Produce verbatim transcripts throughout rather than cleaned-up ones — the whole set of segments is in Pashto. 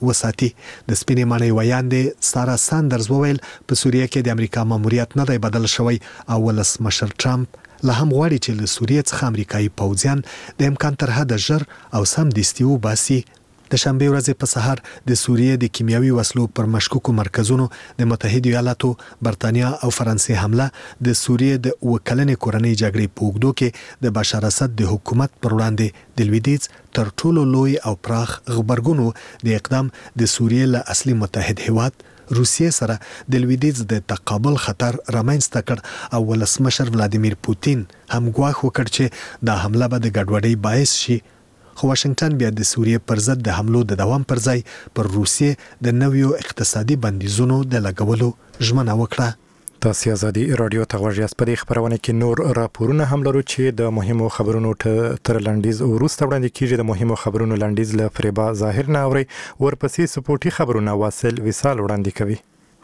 وساتي. د سپینې ماڼۍ ویاندې سارا ساندرز وویل په سوریه کې د امریکا ماموریت نه دی بدل شوی او ولسمشر ټرمپ لا هم غواړي چې له سوریه څخه امریکایي پوځیان د امکان تر حده ژر او سمدستي وباسي. د شنبه ورځې په سهار د سوریه د کیمیاوي وسلو پر مشکوکو مرکزونو د متحده ایالاتو، برتانیا او فرانسې حمله د سوریه د وکلنې کورنۍ جګړې په اوږدو کې د بشار اسد د حکومت پر وړاندې د لویدیځ تر ټولو لوی او پراخ غبرګونو د اقدام د سوریه له اصلي متحد هیواد روسیې سره د لویدیځ د تقابل خطر رامنځته کړ او ولسمشر ولادیمیر پوتین هم ګواښ وکړ چې دا حمله به د ګډوډۍ باعث شي. خو واشنگټن بیا د سوریه پر ضد د حملو د دوام پر ځای پر روسیې د نویو اقتصادي بندیزونو د لګولو ژمنه وکړه. تاسو ازادي رادیو ته غوږ یاست. په دې خبرونه کې نور راپورونه هم لرو چې د مهمو خبرونو تر لنډیز وروسته وړاندې کیږي. د مهمو خبرونو لنډیز له فریبا ظاهر نه اوري، ورپسې سپورتي خبرونه واصل وصال وړاندې کوي.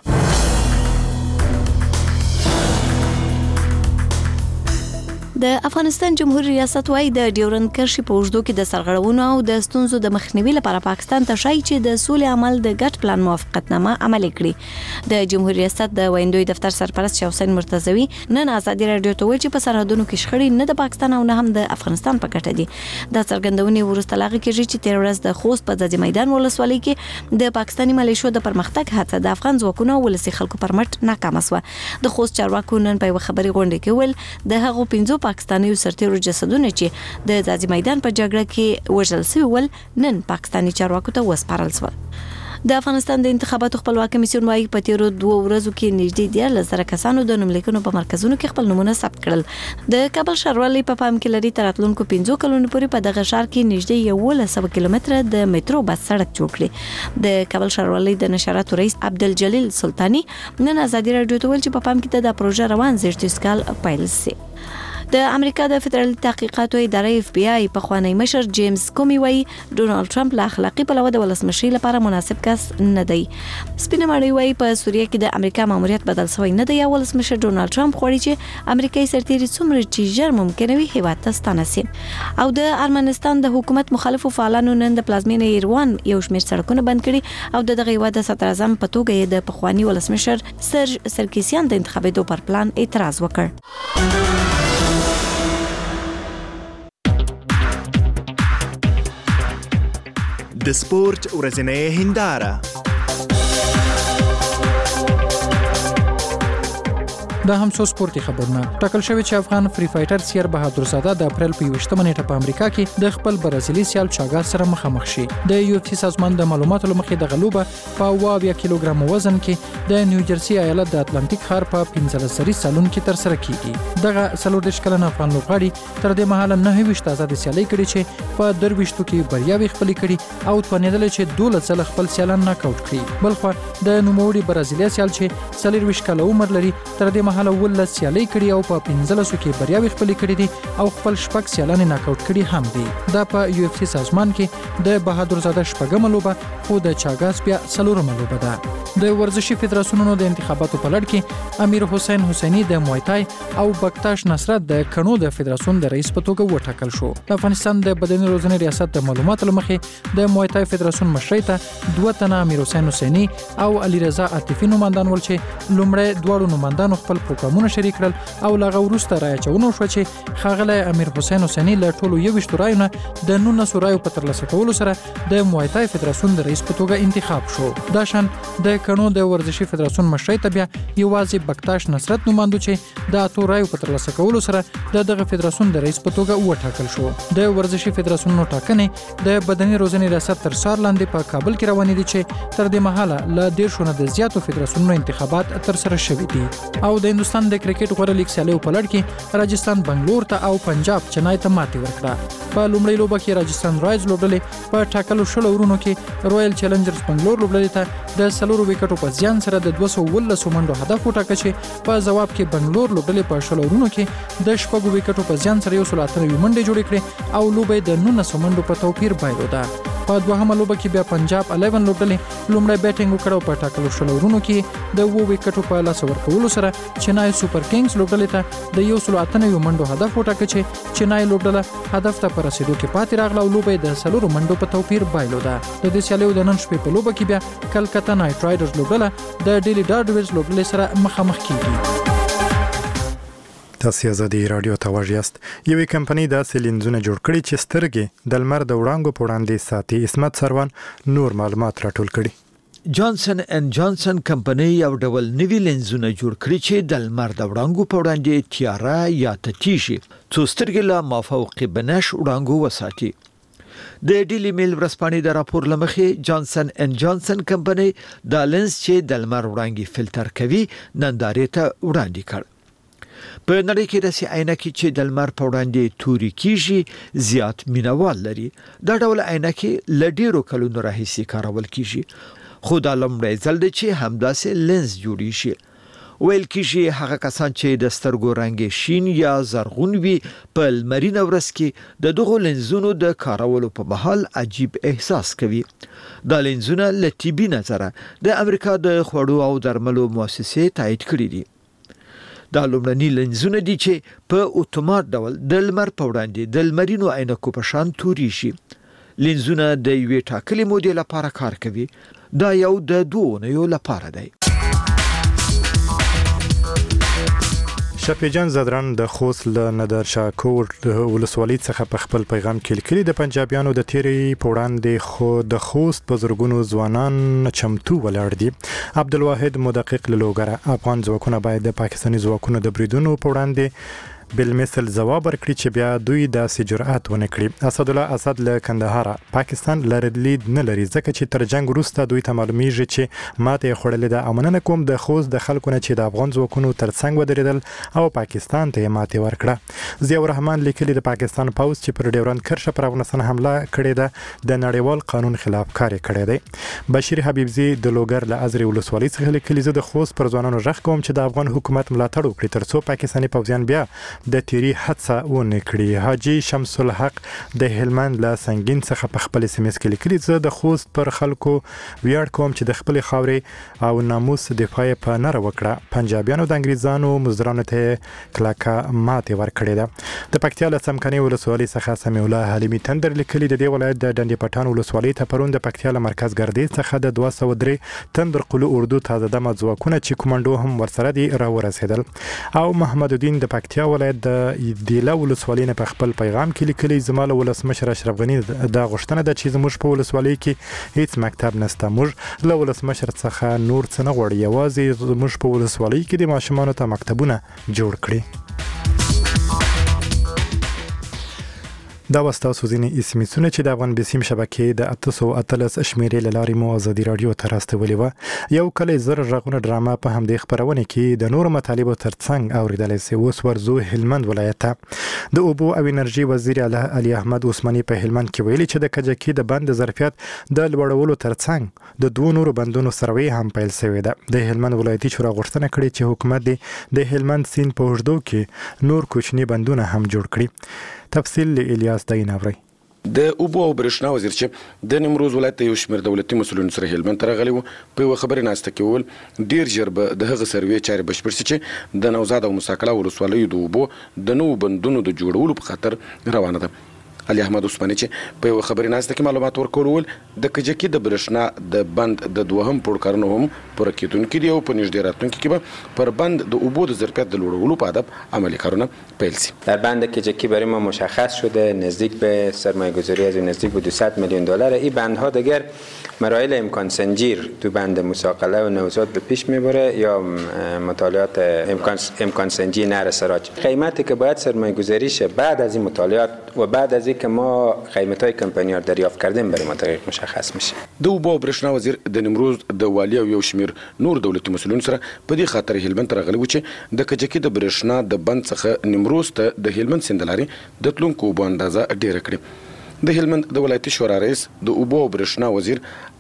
د افغانستان جمهوریت ریاست وايي د ډیورند کرښې په اوږدو کې د سرغړونو او د ستونزو د مخنیوي لپاره پاکستان ته شایي چې د سولې عمل د ګډ پلان موافقتنامه عملي کړي. د جمهوریت ریاست د ویندوی دفتر سرپرست حسین مرتضوی نن ازادي رادیو ته ویل چې په سرحدونو کې شخړې نه د پاکستان او نه هم د افغانستان په ګټه دي. د څرګندونې وروسته لاغي کېږي چې تیر ورځ د خوست په ځاځي میدان ولسوالۍ کې د پاکستاني ملیشو د پرمختګ هڅه د افغان ځواکونو ولسی خلکو پر مټ ناکامه شوه. د خوست چارواکو نن په خبري غونډه کې ویل د هغو پنځو پاکستاني سرتیرو جسدونه چې د ځاځي میدان په جګړه کې وژل شوي ول نن پاکستاني چارواکو ته وسپارل شول. د افغانستان د انتخاباتو خپلواک کمیسیون وايي په تیرو دوه ورځو کې نږدې دیارلس زره کسانو د نوملیکنو په مرکزونو کې خپل نومونه ثبت کړل. د کابل ښاروالۍ په پام کې لري تر راتلونکو پنځو کلونو پورې په دغه ښار کې نږدې یولس سوه کیلومتره د میټرو بس سړک جوړ کړي. د کابل ښاروالۍ د نشراتو رئیس عبدالجلیل سلطانی نن ازادي رادیو ته ویل چې په پام کې د پروژه روان زیږدیز کال پیل شي. د امریکا د فدرالي تحقیقاتو ادارې اف بی آی په خوانی مشر جیمز کومي وایي ډونالد ټرمپ له اخلاقی پلوه د ولسمشي لپاره مناسب کس نه دی. سپینه ماڼۍ وایي په سوریه کې د امریکا ماموریت بدل شوی نه دی. ولسمشر ډونالد ټرمپ غواړي چې امریکایي سرتیري څومره چې ژر ممکنه وي هیواد ته ستانه شي. او د ارمنستان د حکومت مخالفو فعالانو نن د پلازمینې ایروان یو شمېر سړکونه بند کړي او د دغه هیواد د صدر اعظم په توګه یې د پخوانی ولسمشر سرج سرکیسیان د انتخاباتو پر پلان اعتراض وکړ. د سپورت ورځنۍ هنداره. دا هم څو سپورتي خبرونه. ټاکل شوی چې افغان فری فایټر سیر بهادر زاده د اپریل په یوویشتمه نیټه په امریکا کې د خپل برازیلي سیال چاګاس سره مخامخ شي. د یو اف سی سازمان د معلوماتو لمخې د غلوبه په اوه اویا کیلوګرام وزن کې د نیوجرسي ایالت د اتلانتیک ښار په پنځلس سري سالون کې تر سره کیږي. دغه څلور دېرش کلنه افغان لوبغاړي تر دې مهاله نهه ویشت آزاد سیالۍ کړي چې په درویشتو کې بریاوې خپلې کړي او توانېدل چې دولس ځله خپل سیالان ناکاوټ کړي. بلخوا د نوموړي برازیلیا سیال چې څلورویشت کاله عمر لري تر دې مهاله ولس سیالۍ کړي او په پنځلسو کې بریاوې خپلې کړي دي او خپل شپږ سیالان ناکاوټ کړي هم دي. دا په یو اف سی سازمان کې د بهادر زاده شپږمه لوبه خو د چاګاس بیا څلورمه لوبه ده. د ورزشي فدراسیونونو د انتخاباتو په لړ کې امیر حسین حسینی د موایتای او بکتاش نصرت د کنو د فدراسیون د رئیس په توګه وټاکل شو. د افغانستان د بدني روزنې ریاست د معلوماتو لمخې د موایتای فدراسیون مشرۍ ته دوه تنه امیر حسین حسینی او علیرضا عاطفي نوماندان ول چې لومړی دواړو نوماندانو خپل پروګرامونه شریک کړل او لغه وروسته رایه چونه شو چې ښاغلی امیر حسین حسینی له ټولو یوویشتو رایو نه د نولسو رایو په ترلاسه کولو سره د موایتای فدراسیون د رئیس په توګه انتخاب شو. دا شان د کنو د ورزشي فدراسیون مشرۍ ته بیا یوازې بکتاش نصرت نوماندو چې د اتو رایو په ترلاسه کولو سره د دغه فدراسیون د رئیس په توګه وټاکل شو. د ورزشي فدراسیونونو ټاکنې د بدني روزنې ریاست تر څار لاندې په کابل کې روانې دي چې تر دې مهاله له دېرشو نه د زیاتو فدراسیونونو انتخابات ترسره شوي دي. او د هندوستان د کرکټ غوره لیګ سیالیو په لړ کې راجستان بنگلور ته او پنجاب چنای ته ماتې ورکړه. په لومړۍ لوبه کې راجستان رایلز لوبډلې په ټاکلو شلو ورونو کې رویل چیلنجرز بنگلور لوبډلې ته د څلورو وکټو په زیان سره د دوه سوه اوولسو منډو هدف وټاکه چې په ځواب کې بنگلور لوبډلې په شلو ورونو کې د شپږو وکټو په زیان سره یو سل اته نوي منډې جوړې کړې او لوبه د نولسو منډو په توپیر بایلوده. په دوهمه لوبه کې بیا پنجاب الیون لوبډلې لومړی بیټینګ وکړ او په ټاکلو شلو ورونو کې د اووه وکټو په لاس ورکولو سره چنای سوپر کینګز لوبډلې ته د یو سل اته نوي منډو هدف وټاکه چې چنای لوبډله هدف ته پر رسیدو کې پاتې راغله او لوبه د څلورو منډو په توپیر بایلوده. د دې سیالیو د نن شپې په لوبه کې بیا کلکتا نایټ رایډرز لوبډله د ډیلی ډارډویز لوبډلې سره مخامخ کیږي. تاسو آزادي رادیو ته واجیاست. یوې کمپنۍ داسې لینزونه جوړ کړي چې سترګې د لمر د وړانګو په وړاندې ساتي. اسمت سروان نور معلومات راټول کړي. جانسن اینڈ جانسن کمپنۍ یو ډول نوي لینزونه جوړ کړي چې د لمر د وړانګو په وړاندې تیاره یا تتیشي څو سترګې له مافوق بنش وړانګو وساتي. د ډیلی میل ورځپاڼې د راپور لمخې جانسن اینڈ جانسن کمپنۍ د لینز چې د لمر وړانګې فلټر کوي نندارې ته وړاندې کړ. په نړۍ کې داسې عینکې چې د لمر په وړاندې توري کیږي زیات مینوال لري. دا ډول عینکې له ډیرو کلونو راهیسې کارول کیږي، خو دا لومړی ځل دی چې همداسې لینز جوړی شي. ویل کیږي هغه کسان چې د سترګو رنګ شین یا زرغون وي په لمرینه ورځ کې د دغو لینزونو د کارولو په مهال عجیب احساس کوي. دا لینزونه له طبي نظره د امریکا د خوړو او درملو مؤسسې تایید کړي دي. دا لومړني لینزونه دي چې په اتومات ډول د لمر په وړاندې د لمرینو عینکو په شان توري شي. لینزونه د یوې ټاکلې مودې لپاره کار کوي. دا یو د دوه اونیو لپاره دی. شپیجان زدران د خوست له ندرشاکور ولسوالۍ څخه په خپل پیغام کې لیکلي د پنجابیانو د تیرې په وړاندې خو د خوست په زرګونو ځوانان چمتو ولاړ دي. عبدالواحد مدقق له لوګره افغان ځواکونه باید د پاکستاني ځواکونو د بریدونو په وړاندې بالمثل جواب ورکړي چې بیا دوی داسې جرأت ونه کړي. اسد الله اسد له کندهار پاکستان لرلید نه لري ځکه چې تر جنگ وروسته دوی ته معلومیږي چې ماته خړلې ده. امننه کوم د خوست د خلکو نه چې د افغان ځواکونو ترڅنګ ودرېدل او پاکستان ته ماته ورکړه. ضیاء الرحمن لیکلي د پاکستان پوز چې پر ډیورند کرښه پر افغانستان حمله کړې ده د نړیوال قانون خلاف کار کړی دی. بشیر حبیبزی د لوګر له ازري ولسوالۍ څخه لیکلي زه د خوست پر ځوانانو غږ کوم چې د افغان حکومت ملاتړ وکړي ترڅو پاکستاني پوځیان بیا د تیری حادثه ونه کړي. حاجی شمس الحق د هلمند له سنگین څخه په خپل سیمه کې لیکلي زه د خوست پر خلکو ویاړ کوم چې د خپل خاورې او ناموس دفاع په نره وکړه. پنجابیانو د انګریزانو مزدورانو ته کلاکه ماته ورکړې ده. د پکتیا له څمکني ولسوالۍ څخه سمیع الله حلیمي تندر لیکلي د دې ولایت د ډنډي پټان ولسوالۍ ته پرون د پکتیا له مرکز ګردې څخه د دوه سوه درې تندر قلو اردو تازه دمه ځواکونه چې کومانډو هم ورسره دي را ورسېدل. او محمد الدین د پکتیا ولایت د دیله ولسوالۍ نه په خپل پیغام کې لیکلي زما له ولسمشر اشرف غني دا غوښتنه ده چې زموږ په ولسوالۍ کې هیڅ مکتب نشته. موږ له ولسمشر څخه نور څه نه غواړو، یوازې زموږ په ولسوالۍ کې د ماشومانو ته مکتبونه جوړ کړي. دا واستاسو ځینې اسمیسونه چې د افغان بسیم شبکې د اته سوه اتلس شمیرې له لارې مو ازادي راډیو ته راستولې وه. یو کلی زر غږونه ډرامه په همدې خپرونه کې د نورو مطالبو ترڅنګ اوریدلی سي. اوس ورځو هلمند ولایت ته. د اوبو او انرژي وزیر علي احمد عثماني په هلمند کې ویلي چې د کجکي د بند ظرفیت د لوړولو ترڅنګ د دوه نورو بندونو سروې هم پیل شوې ده. د هلمند ولایتي شورا غوښتنه کړې چې حکومت دې د هلمند سیند په اوږدو کې نور کوچني بندونه هم جوړ کړي. تفصیل له الیاس دایناوري. د اوبو او برېښنا وزیر چې د نیمروز ولایت یو شمېر دولتي مسؤلینو سره هلمند ته راغلي وو په یوه خبرې ناسته کې وویل ډېر ژر به د هغه سروې چارې بشپړ شي چې د نوزاد او مساکله ولسوالیو د اوبو د نوو بندونو د جوړولو په خاطر روانه ده. علي احمد عثماني چې په یوه خبرې ناسته کې معلومات ورکول وویل د کجکي د برېښنا د بند د دوهم پوړ کارونه هم پوره کېدونکي دي او په نږدې راتلونکي کې به پر بند د اوبو د ظرفیت د لوړولو په هدف عملی کارونه پیل شي. در بند کجکی برای ما مشخص شده نزدیک به سرمایه‌گذاری از نزدیک به دویست میلیون دلار. این بندها دیگر مراحل امکان سنجیر تو بند مساقله و نوزاد به پیش میبره یا مطالعات امکان امکان سنجی نرسه راج. قیمتی که باید سرمایه‌گذاری شه بعد از این مطالعات و بعد از که ما قیمت‌های کمپانی ها دریافت کردیم برای ما دقیق مشخص میشه. د اوبو او برېښنا وزیر د نیمروز د والي او یو شمېر نور دولتي مسؤلینو سره په دې خاطر هلمند ته راغلي وو چې د کجکي د برېښنا د بند څخه نیمروز ته د هلمند سیند له لارې د تلونکو اوبو اندازه ډېره کړي. د هلمند د ولایتي شورا رئیس د اوبو او برېښنا وزیر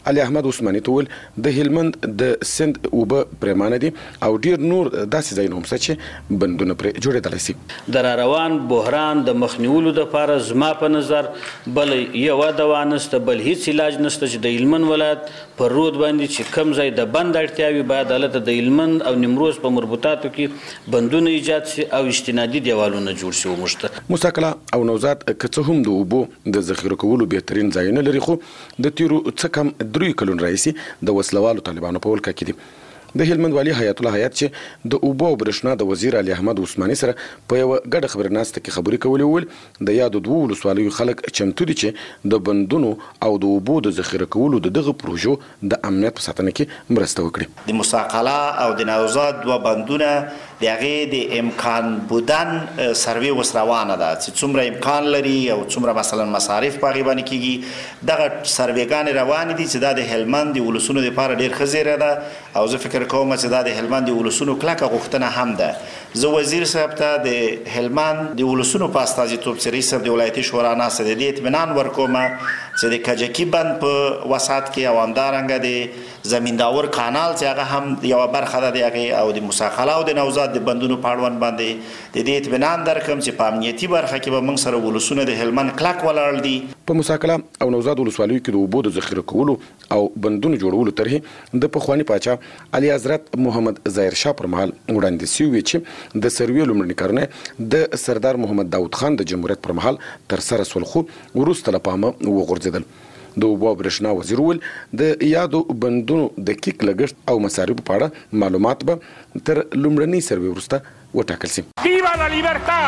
علي احمد عثماني ته ویل د هلمند د سند اوبه پرمانه دي او ډیر نور داسې ځایونه هم چې بندونه پر جوړېدلی سي د روان بحران د مخنیولو دپاره زما په نظر بل یوه دوا نشته بل هیڅ علاج نشته چې د هلمند ولایت پر رود باندې چې کم ځای د بند اړتیاوي باید هلته د هلمند او نیمروز په مربوطاتو کې بندونه ایجاد سي او اجتنادي دیوالونه جوړ سي وموږ ته موسی کلا او نوزاد که څه هم د اوبو د ذخیره کولو بهترین ځایونه لري خو د تیرو څه کم درې کلونو راهیسې د وسلوالو طالبانو په ولکه کې دي د هلمند والي حیات الله حیات چې د اوبو او برېښنا د وزیر علي احمد عثماني سره په یوه ګډه خبرناسته کې خبرې کولې وویل د یادو دوو ولسوالیو خلک چمتو دي چې د بندونو او د اوبو د ذخیره کولو د دغه پروژو د امنیت په ساتنه کې مرسته وکړي د مساقله او د نوزاد دوه بندونه د هغې د امکان بودن سروې اوس روانه ده چې څومره امکان لري او څومره مثلا مصارف په هغې باندې کېږي دغه سروېګانې روانې دي چې دا د هلمند د ولسونو دپاره ډېر ښه زیری ده او زه فکر کوم چې دا د هلمند د ولسونو کلکه غوښتنه هم ده زه وزیر صاحب ته د هلمند د ولسونو په استازیتوب چې رئیس صاحب د ولایتي شورا ناسته د دې اطمینان ورکوم چې د کجکي بند په وسط کې او همدارنګه د زمینداور کانال چې هغه هم یوه برخه ده د هغې او د مساقله او د نوزاد د بندونو په اړوند باندې د دې اطمینان درکړم چې په امنیتي برخه کې به موږ سره ولسونه د هلمند کلک ولاړ دي په مساقله او نوزاد ولسوالیو کې د اوبو د ذخیره کولو او بندونو جوړولو طرحې د پخواني پاچا علي حضرت محمد ظاهر شاه پر مهال وړاندې شوي چې د سروې لومړني کارونه د سردار محمد داود خان د جمهوریت پر مهال ترسره شول خو وروسته له پامه وغورځېدل د اوبو او برېښنا وزیر وویل د یادو بندونو د کیک لګښت او مصارفو په اړه معلومات به تر لومړنۍ سروې وروسته وټاکل شي. ویوا لا لیبرتا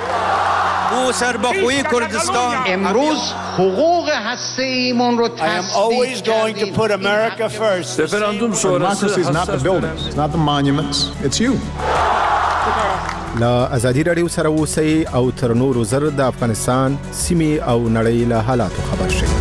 او سربخوی کردستان امروز حقوق هسته‌ایمون رو تصدیق کردیم. رفراندوم شورای is not the buildings, it's not the monuments, it's you. لا ازادي رادیو سره اوسئ او تر نورو زر د افغانستان سیمې او نړۍ له حالاتو خبر شئ.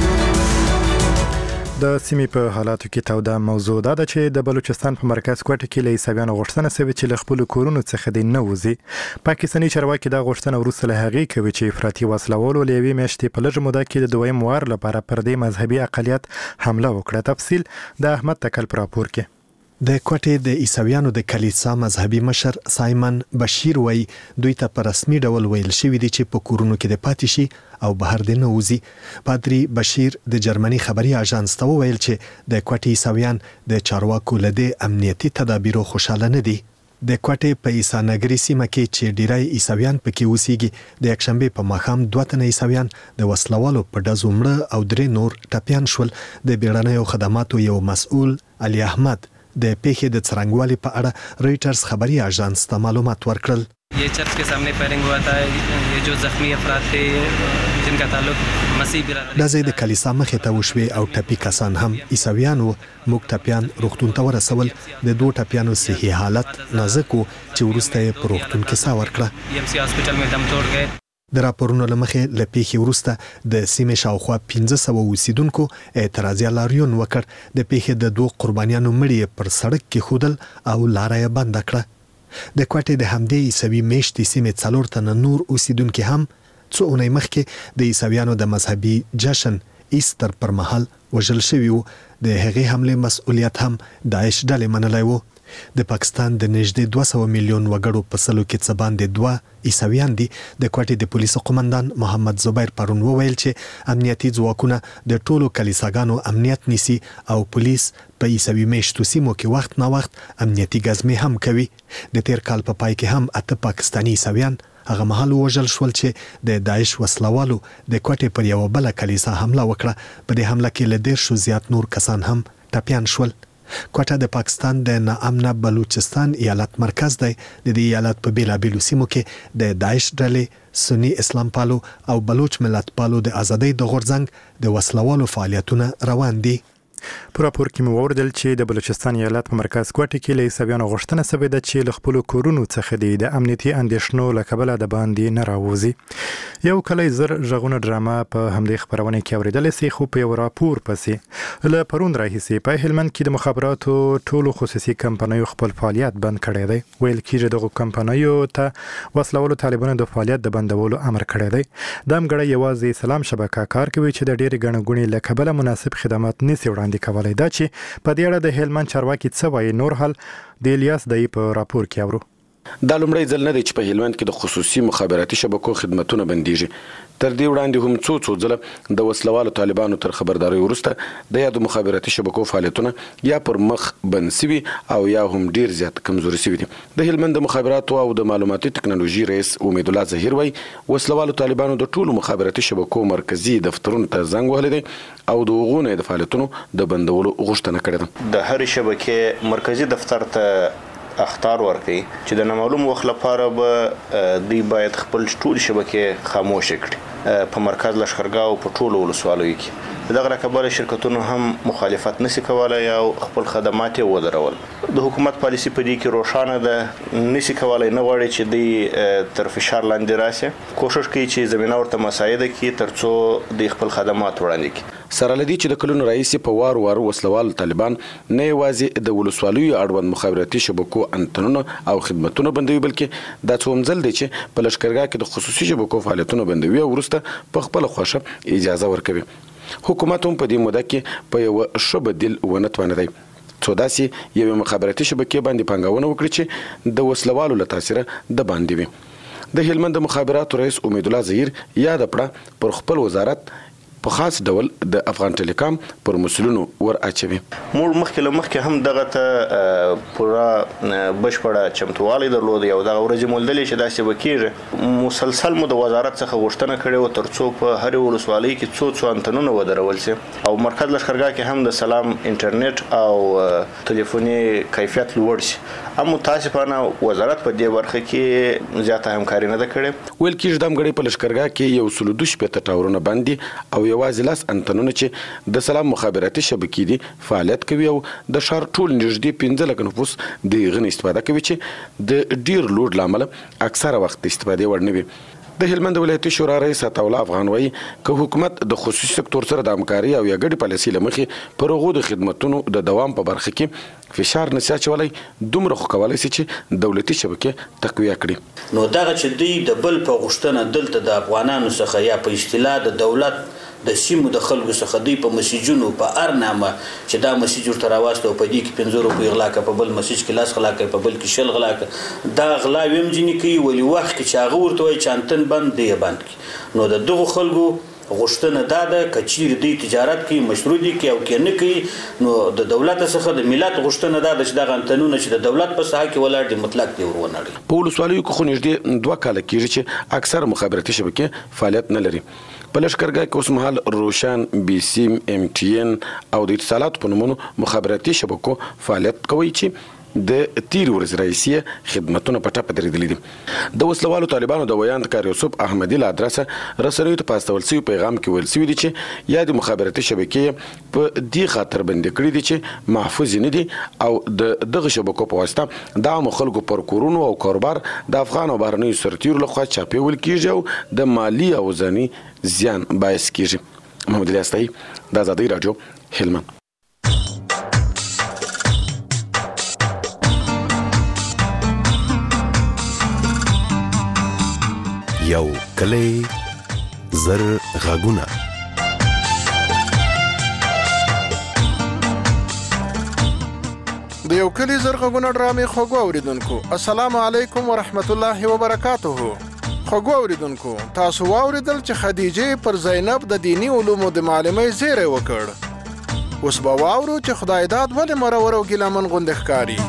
د سیمې په حالاتو کې توده موضوع دا ده چې د بلوچستان په مرکز کوټه کې له عیسویانو غوښتنه شوې چې له خپلو کورونو څخه دې نه وځي. پاکستاني چارواکي دا غوښتنه وروسته له هغې کوي چې افراطي وسلوالو له یوې میاشتې په لږه موده کې د دویم وار لپاره پر دې مذهبي اقلیت حمله وکړه. تفصیل د احمد تکل په راپور کې. د کوټې د عیسویانو د کلیسا مذهبي مشر سایمن بشیر وای دوی ته په رسمي ډول ویل شوی دی چې په کورونو کې د پاتې شي او بهر د نه وځي. پادری بشیر د جرمني خبري اژانس ته ویل چې د کوټې عیسویان د چارواکو له دې امنیتي تدابیرو خوشاله نه دي. د کوټې په عیسانګري سیمه کې چې ډیری عیسویان پکې اوسېږي د یکشنبه په ماښام دوه تنه عیسویان د وسلوالو په ډزو مړه او درې نور ټپیان شول. د بیړنیو خدماتو یو مسؤل علي احمد د پیښې د څرنګوالي په اړه رويټرز خبري اژانس ته معلومات ورکړل. ये चर्च के सामने फायरिंग हुआ था ये जो जख्मी अफराद थे जिनका ताल्लुक मसीह बिरादरी د زید کلیسا مخې ته وشوي او ټپي کسان هم عیسویانو موږ ټپیان روغتون ته ورسول. د دوه ټپیانو صحي حالت نازک و چې وروسته یې په روغتون کې سا ورکړه. ای ام سی هاسپټل में دم توड़ गए. د راپورونو لمخې له پیښې وروسته د سیمې شاوخوا پنځه سوه اوسیدونکو اعتراضي لاریون وکړ. د پیښې د دوه قربانیانو مړي پر سړک کې خودل او لاره یې بند کړه. د کوټې د همدې عیسوي میشتې سیمې څلور تنه نور اوسیدونکي هم څو اونۍ مخکې د عیسویانو د مذهبي جشن ایستر پر مهال وژل شوي وو. د هغې حملې مسؤلیت هم داعش ډلې منلی وو. د پاکستان د نږدې دوه سوه میلیون وګړو په سلو کې څه باندې دوه عیسویان دي. د کوټې د پولیسو قومندان محمد زبیر پرون وویل چې امنیتي ځواکونه د ټولو کلیساګانو امنیت نیسي او پولیس په عیسوي میشتو سیمو کې وخت نه وخت امنیتي ګزمې هم کوي. د تیر کال په پای کې هم اته پاکستاني عیسویان هغه مهال وژل شول چې د داعش وسلوالو د کوټې پر یوه بله کلیسا حمله وکړه. په دې حمله کې له دېرشو زیات نور کسان هم ټپیان شول. کوټه د پاکستان د ناامنه بلوچستان ایالت مرکز دی. د دې ایالت په بیلابیلو سیمو کې د داعش ډلې سنی اسلام پالو او بلوچ ملت پالو د ازادۍ د غورځنګ د وسلوالو فعالیتونه روان دي. په راپور کې مو وردل چې د بلوچستان ایالت په مرکز کوټه کې له عیسویانو غوښتنه شوې ده چې له خپلو کورونو څخه دي د امنیتي اندېښنو له کبله د باندې نه راوځي. یو کلی زر غږونه ډرامه په همدې خپرونه کې اورېدلی سي خو په یو راپور پسې له پرون راهیسې په هلمند کې د مخابراتو ټولو خصوصي کمپنیو خپل فعالیت بند کړی دی. ویل کېږي دغو کمپنیو ته وسلوالو طالبانو د فعالیت د بندولو امر کړی دی. دا همګړی یوازې سلام شبکه کار کوي چې د ډېرې ګڼه ګوڼې له کبله مناسب خدمات نشي وړاندې وړاندې کولای. دا چې په دې اړه د هلمند چارواکي څه وایي نور حل د الیاس دای په راپور کې اورو. دا لومړی ځل نه دی چې په هلمند کې د خصوصي مخابراتي شبکو خدمتونه بندیږي. تر دې وړاندې هم څو څو ځله د وسلوالو طالبانو تر خبرداري وروسته د یادو مخابراتي شبکو فعالیتونه یا پر مخ بند سوي او یا هم ډیر زیات کمزوري سوي دي. د هلمند د مخابراتو او د معلوماتي ټکنالوژي رئیس امید الله ظهیر وایي وسلوالو طالبانو د ټولو مخابراتي شبکو مرکزی دفترونو ته زنګ وهلی دی او د هغو نه د فعالیتونو د بندولو غوښتنه کړې ده. د هرې شبکې مرکزی دفتر ته اخطار ورکړي چې د نامعلوم وخت لپاره به دوی باید خپل ټول شبکې خاموش کړي په مرکز لشکرګاه او په ټولو ولسوالیو کې. دغه رقابل شرکتونو هم مخالفت نشي کولای او خپل خدمات یې ودرول. د حکومت پالیسی په دې کې روښانه ده، نشي کولای نه غواړي چې دوی تر فشار لاندې راشي. کوشش کوي چې زمينه ورته مساعده کړي ترڅو د خپل خدمات وړاندې کړي. سره لدی چې د کلونو رئیس په وار وار وسلوال طالبان نه یوازې د ولسوالیو اړوند مخابراتي شبکو انتنونه او خدمتونه بندوي بلکې دا څوم ځل دی چې په لشکرګاه کې د خصوصي شبکو فعالیتونه بندوي او وروسته په خپل خوښه اجازه ورکوي. حکومت هم په دې موده کې په یو ښه بدیل ونه توانېدی څو داسې یوې مخابراتي شبکې باندې پانګونه وکړي چې د وسلوالو له تاثیره د باندې وي. د هلمند د مخابراتو رئیس امید الله ظهیر یاد کړه پر خپل وزارت په خاص ډول د افغان ټیلیکام پر مسلونو ور اچوي. موږ مخکې له مخکې هم دغه ته پوره بشپړه چمتووالی درلود او دغه ورځې موندلې چې داسې به کېږي. مسلسل مو د وزارت څخه غوښتنه کړې وه تر څو په هرې ولسوالۍ کې څو څو انتنونه ودرول شي او مرکز لشکرګاه کې هم د سلام انټرنیټ او ټلیفوني کیفیت لوړ شي. هم متاسفانه وزارت په دې برخه کې زیاته همکاري نه ده کړې. ویل کېږي د همګړۍ په لشکرګاه کې یو سلو دوه شپېته ټاورونه بند دي او یوازې لاس انتنونه چې د سلام مخابراتي شبکې دي فعالیت کوي او د ښار ټول نږدې پنځه لکه نفوس د هغې نه استفاده کوي چې د ډیر لوډ له امله اکثره وخت د استفادې وړ نه وي. د هلمند ولایتي شورا رئیس عطاالله افغان وایي که حکومت د خصوصي سکتور سره د همکاري او یا ګډې پالیسۍ له مخې پر هغو د خدمتونو د دوام په برخه کې فشار نشي اچولی دومره خو کولی شي چې دولتي شبکې تقویه کړي. نو دغه چې دوی د بل په غوښتنه دلته د افغانانو څخه یا په اصطلاح د دولت د سیمو د خلکو څخه دوی په مسیجونو په هر نامه چې دا مسیج ورته راواستو په دې کې پنځه روپۍ غلا که په بل مسیج کې لاس غلا کوي په بل کې شل غلا کوي دا غلا ویم ځینې کوي ولې وخت کې چې هغه ورته وایي چې انتن بند دی یې بند کړي. نو د دغو خلکو غوښتنه دا ده که چیرې دوی تجارت کوي مشروع دي کوي او که نه کوي نو د دولت څخه د ملت غوښتنه دا ده چې دغه انتنونه چې د دولت په ساحه کې ولاړ دي مطلق دې ور ونړوي. په ولسوالیو کې خو نږدې دوه کاله کېږي چې اکثر مخابراتي شبکې فعالیت نه لري. په لشکرګاه کې اوس مهال روشن، بي سیم، ام ټي ان او د اتصالاتو په نومونو مخابراتي شبکو فعالیت کوي چې د تیر ورځ رئیسي خدمتونه په ټپه درېدلي دي. د وسلوالو طالبانو د ویاند کار یوسف احمدي له ادرسه رسنیو ته په استول سوي پیغام کې ویل سوي دي چې یا د مخابراتي شبکې په دې خاطر بندي کړي دي چې محفوظ نه دي او د دغه شبکو په واسطه د عامو خلکو پر کورونو او کاروبار د افغان او بهرنیو سرتیرو لخوا چاپېول کېږي او د مالي او ځاني زیان باعث کېږي. محمد الیاس طایی د ازادۍ راډیو هلمند. یو کلی زر غږونه د یو کلی زر غږونه ډرامې خوږو اوریدونکو السلام علیکم ورحمت الله وبرکاته. خوږو اوریدونکو تاسو واوریدل چې خدیجه پر زینب د دینی علومو د معلمۍ زیری وکړ. اوس به واورو چې خدای داد ولې مرور او ګیلمن غوندې ښکاري.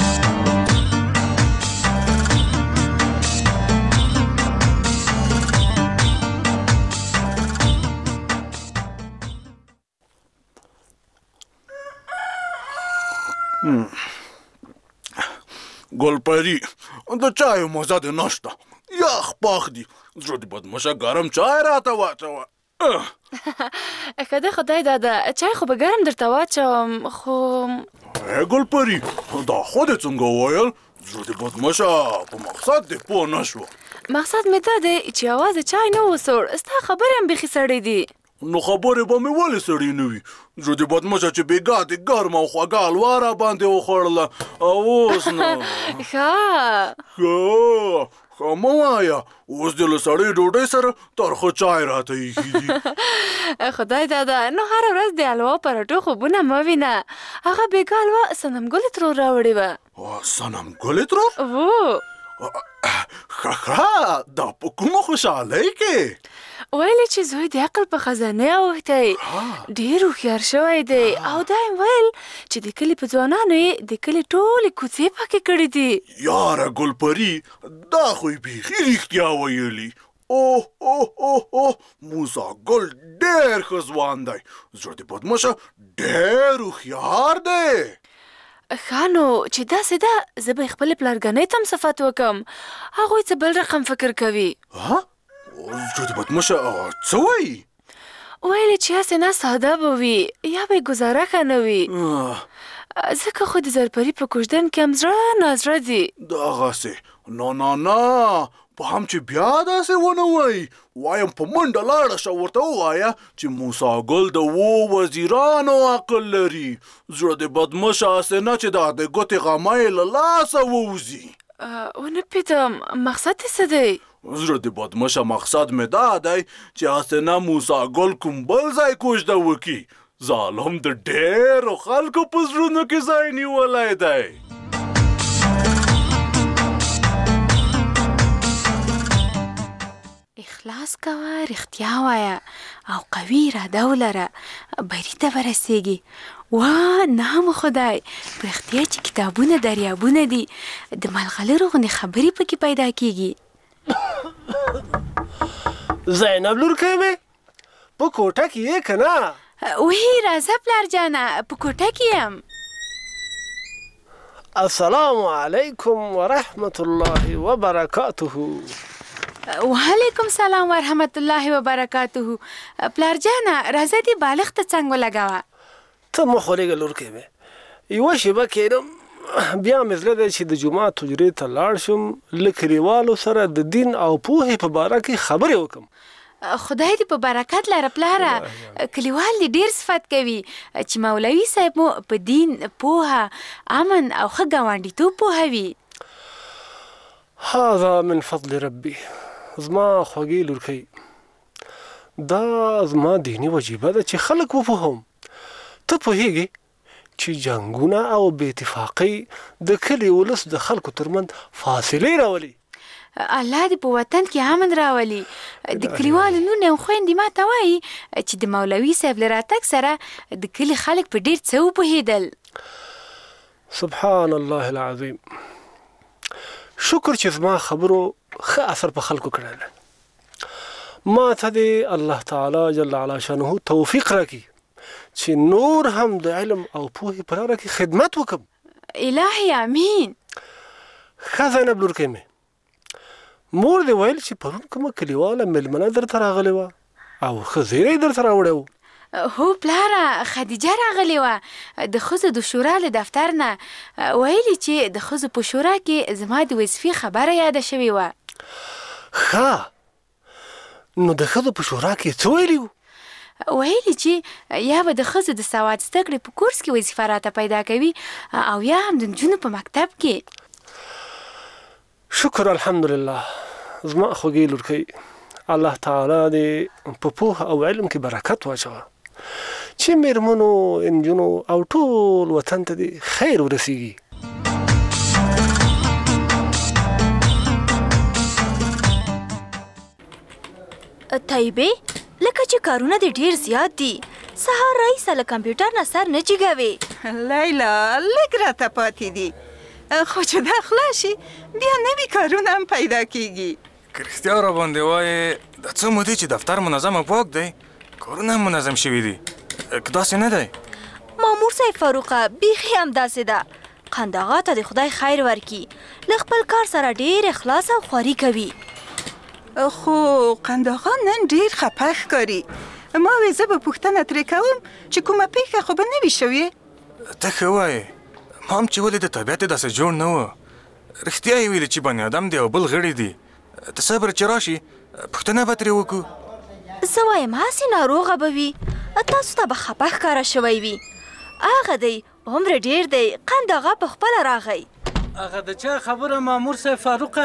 ګلپری د چایو مزه دې نشته، یخ پاخ دي، زړه دې بدمشه ګرم چای راته واچوه. که د خدای داده چای خو به ګرم درته واچوم خو ای ګلپری دا خو دې څنګه وویل؟ زړه دې بدمشه په مقصد دې پوه نه شوه. مقصد مې دا دی چې یوازې چای نه و سوړ، ستا خبرې هم بیخي سړې دي. نو خبرې به مې ولې سړې نه وي؟ زړه دې بدمشه چې بېګا دې ګرمه او خوږه حلوا را باندې وخوړله او اوس نو ښه ښه خو مه وایه اوس دې له سړې ډوډۍ سره ترخه چای راته ایښي دي. خدای دادا نو هره ورځ د حلوا پرټو خوبونه مه وینه. هغه بېګا حلوا صنم ګلې ترور راوړې وه. صنم ګلې ترور؟ وو. ښه ښه دا په کومه خوشحالۍ کې؟ ویلې چې زوی د عقل په خزانه اوښتی، ډېر هوښیار شوی دی او دا یې ویل چې د کلي په ځوانانو یې د کلي ټولې کوڅې پاکې کړي دي. یاره ګلپري دا خو یې بیخي رښتیا ویلي. اوه اوه اوه اوه موسی ګل ډېر ښه ځوان دی. زړه دې بدمشه ډېر هوښیار دی. ښه نو چې داسې ده زه به یې خپلې پلارګنۍ ته هم صفت وکم، هغوی څه بل رقم فکر کوي. زړه دې بدمشه څه وایي؟ ویلې چې هسې نه ساده به وي یا به یې ګزاره ښه نه وي، ځکه خو د زرپري په کوژدن کې هم زړه نازړه دي. دغسې نه نه نه په هم چې بیا داسې ونه وایي. وایم په منډه لاړه شه ورته ووایه چې موسی ګل د اوو وزیرانو عقل لري. زړه دې بدمشه هسې نه چې دا د ګوتې غمی له لاسه ووځي. ونه پوهېدم مقصد دې څه دی؟ زړه دې بدمشه مقصد مې دا دی چې هسې نه موسی ګل کوم بل ځای کوژده وکړي. ظالم د ډېرو خلکو په زړونو کې ځای نیولی دی. اخلاص کوه، رښتیا وایه او قوي اراده ولره، بري ته به رسېږي. وا نه مو خدای، په رښتیا چې کتابونه دریابونه دي، د ملغلرو غوندې خبرې پکې پیدا کېږي. زینب لورکۍ مې په کوټه کې یې که نه؟ وهی راځه پلار جانه په کوټه کې یم. السلام علیکم ورحمت الله وبرکاته. وعلیکم سلام ورحمت الله وبرکاته. پلار جانه راځه دې بالغ ته څنګ ولګوه. ته مه خورېږه لورکۍ مې، یوه شېبه کېدم بیا مې زړه دی چې د جومات حجرې ته لاړ شم، له کلیوالو سره د دین او پوهې په باره کې خبرې وکړم. خدای دې په برکت لره پلاره. کلیوال دې ډېر صفت کوي چې مولوي صاحب مو په دین، پوهه، امن او ښه ګاونډیتوب پوهوي. هذا من فضل ربي. زما خوږې لورکۍ، دا زما دیني وجیبه ده چې خلک وپوهوم. ته پوهېږې چې جنګونه او بې اتفاقۍ د کلي ولس د خلکو ترمنځ فاصلې راولي. الله دې په وطن کې امن راولي. د کلیوالو نونه او خویندې ما ته وایي چې د مولوي صاحب له راتګ سره د کلي خلک په ډېر څه وپوهېدل. سبحان الله العظیم. شکر چې زما خبرو ښه اثر په خلکو کړی دی. ما ته دې الله تعالی جل علا شانه توفیق راکړي چې نور هم د علم او پوهې په لاره کې خدمت وکړم. الهي امین. ښه زینب لورکۍ مې، مور دې ویل چې پرون کومه کلیواله مېلمنه درته راغلې وه او ښه زیری درته راوړی و. هو پلاره، خدیجه راغلې وه د ښځو د شورا له دفتر نه. ویلي چې د ښځو په شورا کې زما د وظیفې خبره یاده شوې وه. ښه، نو د ښځو په شورا کې څه ویلي وو؟ ویلي چې یا به د ښځو د سواد زده کړې په کورس کې وظیفه راته پیدا کوي او یا هم د نجونو په مکتب کې. شکر الحمدلله. زما خوږې لورکۍ، الله تعالی دې په پوهه او علم کې برکت واچوه چې مېرمنو، نجونو او ټول وطن ته دې خیر ورسیږي. طیبې، لکه چې کارونه دې ډېر زیات دي، سهار راهیسه له کمپیوټر نه سر نه جګوې. لیلا لږ راته پاتې دي، خو چې دا خلاص شي بیا نوي کارونه هم پیدا کېږي. که رښتیا راباندې وایې دا څه مودې چې دفتر منظم او پاک دی، کارونه هم منظم شوي دي، که داسې نه دی؟ مامور صاحب فاروقه بیخي همداسې ده. قنداغا ته د خدای خیر ورکړي، له خپل کار سره ډېر اخلاص او خواري کوي. خو قنداغا نن ډېر خپه ښکاري. ما وې زه به پوښتنه ترې کوم چې کومه پېښه خو به نه وي شوې. ته ښه وایې، ما هم چې ولې د طبیعت یې داسې جوړ نه وه. رښتیا یې ویلې چې بني ادم دی او بل غړي دي. ته صبر چې راشي پوښتنه به ترې وکړو. زه وایم هسې ناروغه به وي، تاسو ته به خپه ښکاره شوی وي. هغه دی عمر ډېر دی، قنداغا په خپله راغی. هغه د چا خبره مامور صاحب فاروقه؟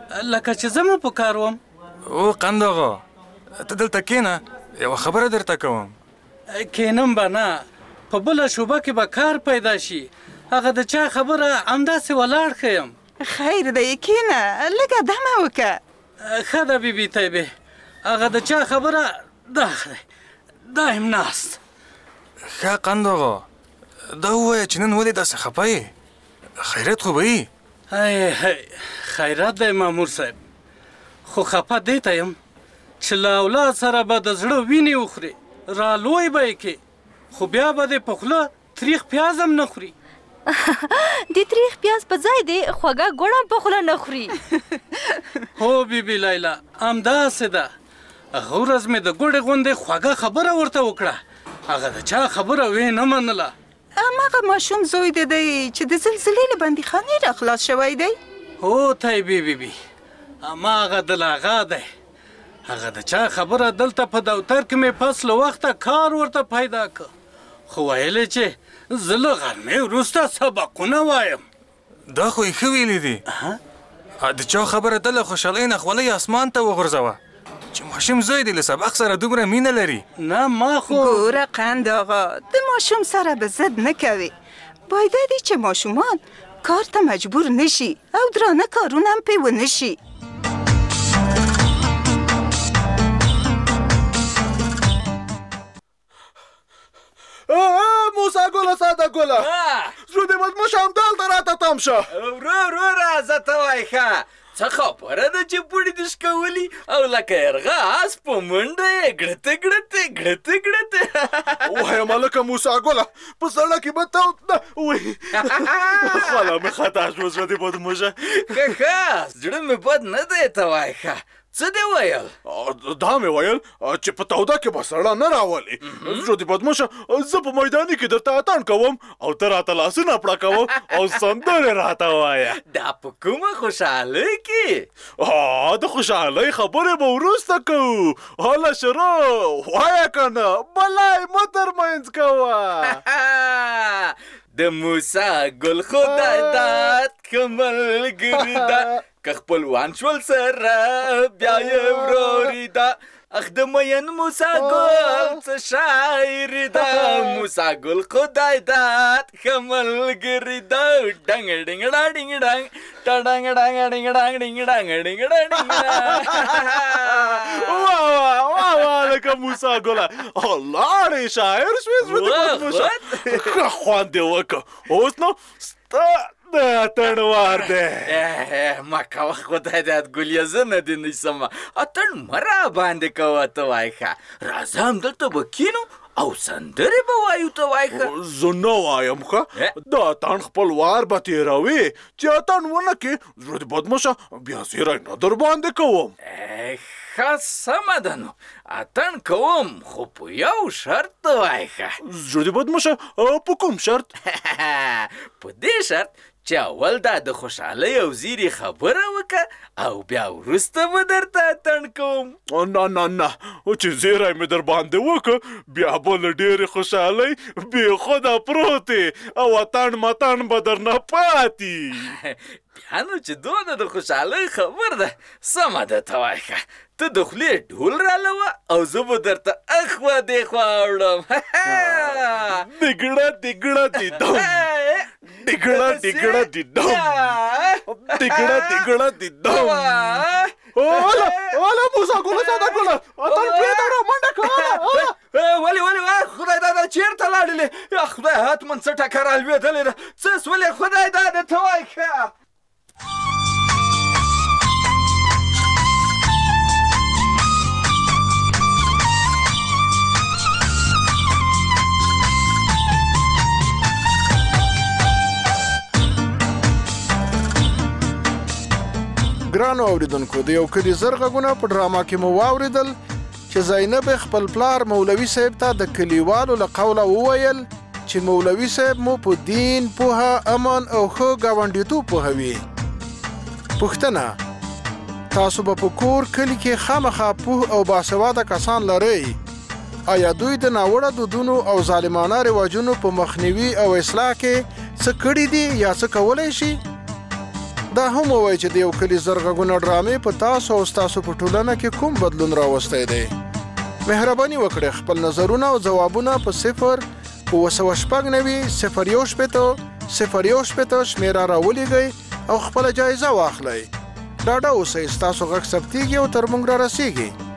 لکه چې زه مو په کار وم. او قندغه ته دلته کېنه، یوه خبره درته کوم. کېنم به نه، په بله شوبه کې به کار پیدا شي. هغه د چا خبره همداسې ولاړ ښیم. خیر دی کېنه، لږه دمه وکړه. ښه ده بیبي طیبې، هغه د چا خبره دا دایم ناست. ښه قندغه دا ووایه چې نن ولې داسې خفه یې؟ خیرات خو به یي؟ هی هی خیرات دی مامور صاحب، خو خفه دې ته یم چې له اولاد سره به د زړه وینې وخورې، را لوی به یې کې، خو بیا به دې په خوله تریخ پیاز هم نه خوري. د تریخ پیاز په ځای دی خوږه ګوړه هم په خوله نه خوري. هو بیبي لیلا همداسې ده. هغه ورځ مې د ګوړې غوندې خوږه خبره ورته وکړه، هغه د چا خبره وې نه منله. هماغه ماشوم زوی د دی چې د زلزلې له بندیخانې را خلاص شوی دی. هو طیبې بیبي هماغه د لاغا دی. هغه د چا خبره دلته په دفتر کې مې پس له وخته کار ورته پیدا که، خو ویلې چې زه له غرمې وروسته سبقونه وایم. دا خو یې ښه ویلي دي. د چا خبره ته له خوشحالۍ نه خولۍ اسمان ته وغورځوه چې ماشوم زوی دی له سبق سره دومره مینه لري. نه ما خو ګوره قند آقا، د ماشوم سره به ضد نه کوې. باید دی چې ماشومان کار ته مجبور نشي او درانه کارونه هم پې ونه شي. موسی ګله ساده ګله زړه دې بدمش همدلته راته تم شه. ورو ورو راځه ته وایه ښه څه خبره ده چې پوړې دې شکولي او لکه یرغه اس په منډه یې ګړته ګړته ګړته ګړته. وایم هلکه موسی ګله په سړه کې به ته وایي خلا مې خطا شوه زړه دې بدمشه. ښه ښه زړه مې بد نه دی ته وایه ښه څه دې ویل؟ دا مې ویل چې په توده کې به سړه نه راولي. زړه دې بدمشه زه په میداني کې درته اتڼ کوم او ته راته لاسونه پړه کوم او سندرې راته وایه. دا په کومه خوشحالۍ کې؟ د خوشحالۍ خبرې به وروسته کوو. هله شروع وایه که نه بلای مه ترمنځ کوه. د موسی ګل خدای داد ښه ملګري ده، که خپلوان شول سره بیا یې وروري ده. اخ د مین موسی ګل څه شاعري ده، موسی ګل خدای داد ښه ملګري ده. ډنګ ډنګ ډا ډنګ ډنګ ټا ډنګ ډنګ ډنګ ډنګ ډنګ ډنګ ډنګ ډا ډنګ. واه واه واه واه لکه موسی ګله لاړې شاعر شوې. زړه دې بدمشه ښه خوند دې وکړه. اوس نو ستا د اتڼ وار دی. ما کوه خدای دې ګلیا زه نه دې نیسمه اتڼ مه را باندې کوه ته وایه ښه راځه همدلته به کینو او سندرې به وایو ته وایه ښه. زه نه وایم ښه د اتڼ خپل وار به تېروې چې اتڼ ونه کړې زړه دې بدمشه بیا زیری نه در باندې کوم. ښه سمه ده نو اتڼ کوم خو په یو شرط ته وایه ښه. زړه دې بدمشه په کوم شرط؟ په دې شرط چې اول دا د خوشحالۍ او زیري خبره وکړه او بیا وروسته به درته اتڼ کوم. نه نه نه چې زیری مې در باندې وکړه بیا به له ډېرې خوشحالۍ بېخوده پروت او اتڼ متڼ به درنه پاتې. بیا نو چې دونه د خوشحالۍ خبر ده سمه ده ته وایه ښه ته د خولې ډول رالوه او زه به درته اخوا دېخوا اوړم. دیګړه دیګړه دیدم دیګړه دیګړه دیدم دیګړه دیګړه دیدم. اوله اوله موسی ګله ساده ګله اتڼ پرېږده ورو منډه کوله. ولې ولې خدای داده چېرته لاړلې؟ خدای حتما څه ټکه رالوېدلې ده څه سولې خدای داده ته وایه ښه. ګرانو اوریدونکو د یو کلي زر غږونه په ډراما کې مو واورېدل چې زینب خپل پلار مولوي صاحب ته د کلیوالو له قوله وویل چې مولوي صاحب مو په دین پوهه امن او ښه ګاونډیتوب پوهوي. پوښتنه تاسو به په کور کلي کې خامخا پوه او باسواده کسان لرئ. آیا دوی د ناوړه دودونو او ظالمانه رواجونو په مخنیوي او اصلاح کې څه کړي دي یا څه کولی شي؟ دا هم ووایي چې د یو کلي زر غږونه ډرامې په تاسو او ستاسو په ټولنه کې کوم بدلون راوستی دی. مهرباني وکړئ خپل نظرونه او ځوابونه په صفر اوه سوه شپږ نوي صفر یو شپېته صفر یو شپېته شمېره راولیږئ او خپله جایزه واخلئ. ډاډه اوسئ ستاسو غږ ثبتیږي او تر موږ را رسیږي.